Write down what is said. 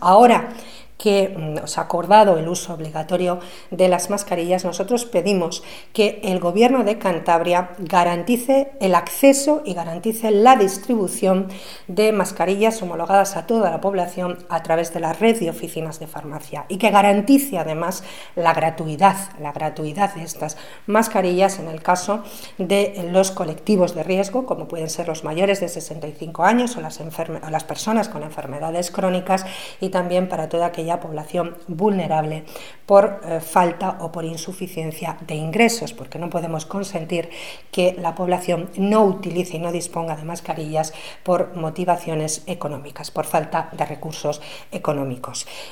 Ahora que se ha acordado el uso obligatorio de las mascarillas, nosotros pedimos que el Gobierno de Cantabria garantice el acceso y garantice la distribución de mascarillas homologadas a toda la población a través de la red de oficinas de farmacia y que garantice además la gratuidad de estas mascarillas en el caso de los colectivos de riesgo, como pueden ser los mayores de 65 años o las personas con enfermedades crónicas, y también para toda aquella población vulnerable por falta o por insuficiencia de ingresos, porque no podemos consentir que la población no utilice y no disponga de mascarillas por motivaciones económicas, por falta de recursos económicos.